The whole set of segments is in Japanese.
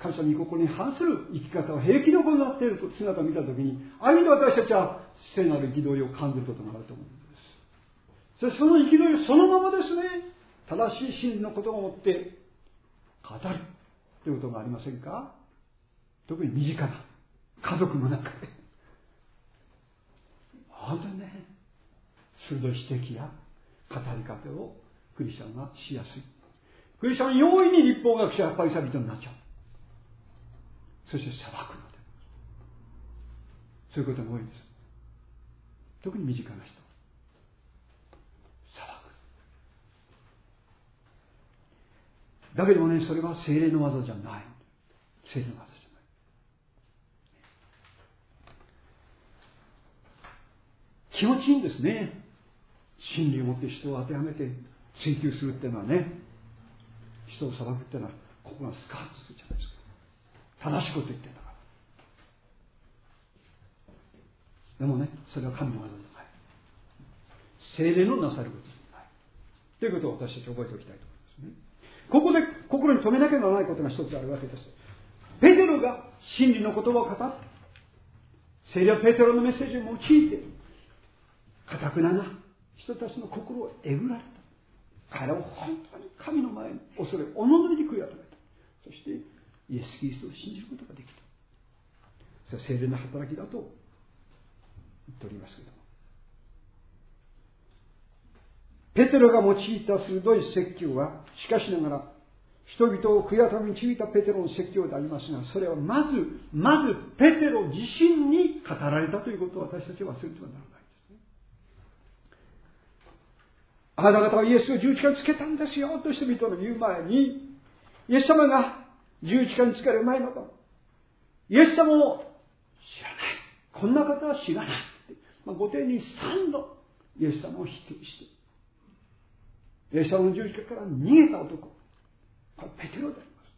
感謝に心に反する生き方を平気で行っている姿を見たときに、ある意味で私たちは聖なる憤りを感じることがあると思うんです。そしてその憤りをそのままですね、正しい真理のことをもって語るということがありませんか？特に身近な家族の中で本当にね、鋭い指摘や語り方をクリスチャンがしやすい。クリスチャンは容易に立法学者やパリサイ人になっちゃう。そして裁くので、そういうことが多いんです。特に身近な人、裁く。だけどもね、それは聖霊の技じゃない。聖霊の技じゃない。気持ちいいんですね。真理をもって人を当てはめて追求するっていうのはね、人を裁くっていうのは心がスカッとするじゃないですか。正しいこと言ってんだから。でもね、それは神の技じゃない。聖霊のなさることじゃない。ということを私たち覚えておきたいと思いますね。ここで心に留めなければならないことが一つあるわけです。ペテロが真理の言葉を語って、聖霊はペテロのメッセージを用いて、堅くなな人たちの心をえぐられた。彼らを本当に神の前に恐れ、おののりに悔い改めた。そしてイエス・キリストを信じることができた。それは聖霊の働きだと言っておりますけども、ペテロが用いた鋭い説教は、しかしながら人々を悔い改めに導いたペテロの説教でありますが、それはまずペテロ自身に語られたということを私たちは忘れてはならない。あなた方はイエスを十字架につけたんですよと人々の言う前に、イエス様が十字架につける前のこと、イエス様を知らない、こんな方は知らないって、後手に3度イエス様を否定して、イエス様の十字架から逃げた男、これペテロであります。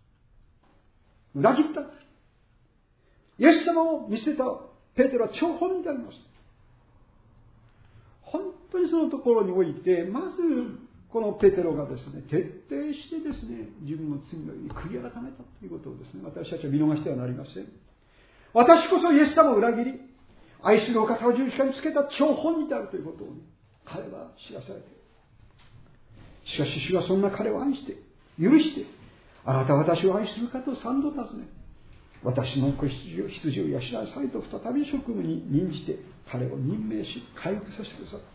裏切った。イエス様を見せたペテロは張本人であります。本当にそのところにおいて、まずこのペテロがですね、徹底してですね、自分の罪のように悔い改めたということをですね、私たちは見逃してはなりません。私こそイエス様を裏切り、愛するお方を十字架につけた張本人であるということを、ね、彼は知らされている。しかし主はそんな彼を愛して、許して、あなたは私を愛するかと3度尋ね、私の子羊を養いされと再び職務に任じて彼を任命し回復させてくださった。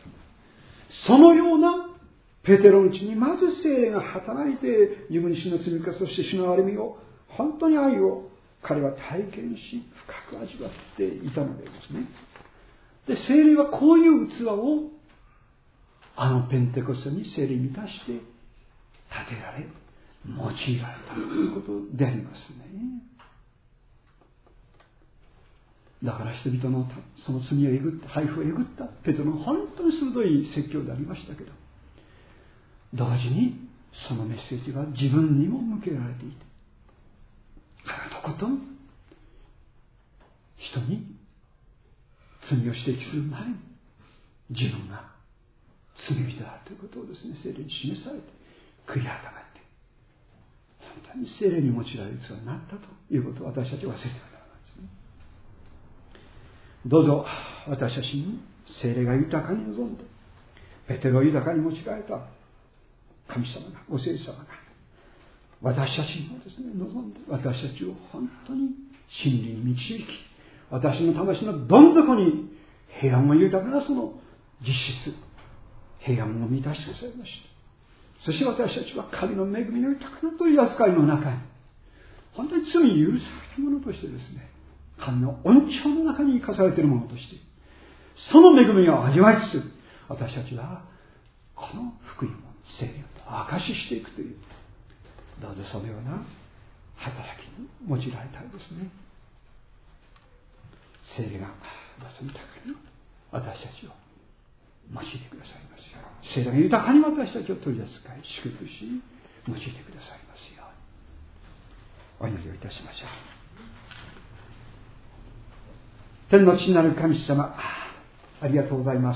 そのようなペテロのうちにまず聖霊が働いて、自分自身の罪深さ、そして主の歩みを、本当に愛を彼は体験し深く味わっていたのでありますね。で、聖霊はこういう器をあのペンテコステに聖霊に満たして立てられ、用いられたということでありますね。だから人々のその罪をえぐった、配布をえぐったペテロの本当に鋭い説教でありましたけど、同時にそのメッセージは自分にも向けられていて、彼のことも人に罪を指摘する前に自分が罪人であるということをですね、聖霊に示されて悔い改めて、本当に聖霊に用いられる器になったということを私たちは忘れてはならないですね。どうぞ私たちに聖霊が豊かに望んで、ペテロを豊かに用いられた神様が、ご聖者様が私たちにもですね、望んで私たちを本当に真理に導き、私の魂のどん底に平安が豊かなその実質平安を満たしてくださいました。そして私たちは神の恵みの豊かな取り扱いの中に本当に罪許されたものとしてですね、神の恩寵の中に生かされているものとして、その恵みを味わいつつ、私たちはこの福音を聖霊と証ししていくという、どうぞそのような働きに用いられたいですね。聖霊がどうぞ豊かに私たちを用いてくださいますように、聖霊が豊かに私たちを取り扱い祝福し用いてくださいますように、お祈りをいたしましょう。天の父なる神様、ありがとうございます。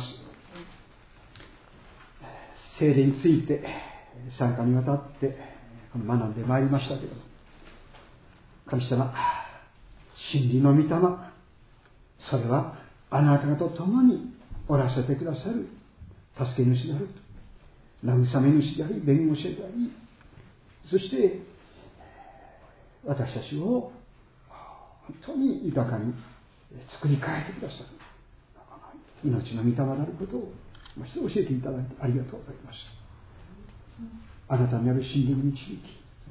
聖霊について3回にわたって学んでまいりましたけど、 神様、真理の御霊、それはあなた方と共におらせてくださる助け主である、慰め主であり、弁護者であり、そして私たちを本当に豊かに作り変えてくださる命の御霊であることをもう一度教えていただいてありがとうございました。あなたにある真理に導き、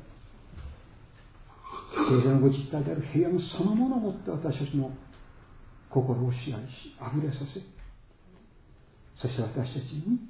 聖霊のご実体である平安そのものをもって私たちの心を支配し、あふれさせ、そして私たちに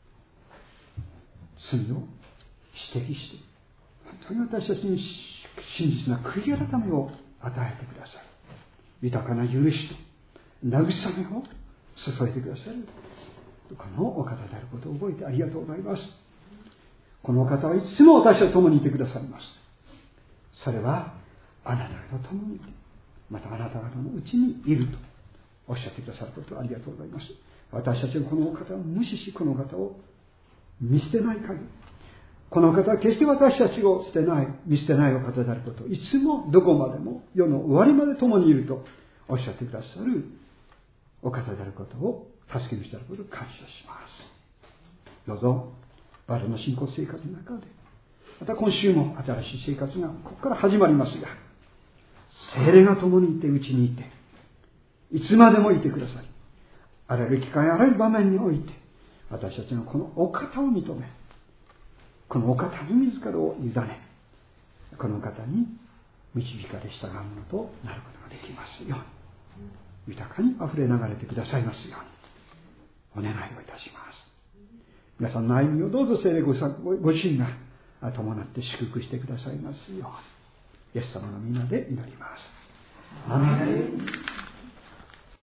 罪を指摘して、本当に私たちに真実な悔い改めを与えてくださる。豊かな許しと慰めを注いでくださる。このお方であることを覚えてありがとうございます。このお方はいつも私と共にいてくださいます。それはあなた方と共にいて、またあなた方のうちにいるとおっしゃってくださることをありがとうございます。私たちはこのお方を無視し、このお方を見捨てない限り、この方は決して私たちを捨てない、見捨てないお方であることを、いつもどこまでも世の終わりまで共にいるとおっしゃってくださるお方であることを、助け主であることを感謝します。どうぞ我々の信仰生活の中で、また今週も新しい生活がここから始まりますが、聖霊が共にいて、うちにいて、いつまでもいてください。あらゆる機会、あらゆる場面において、私たちのこのお方を認め、このお方に自らを委ね、このお方に導かれ従うものとなることができますように、豊かに溢れ流れてくださいますようにお願いをいたします。皆さんの歩みをどうぞ聖霊ご自身が伴って祝福してくださいますように、イエス様の皆で祈ります。アーメン。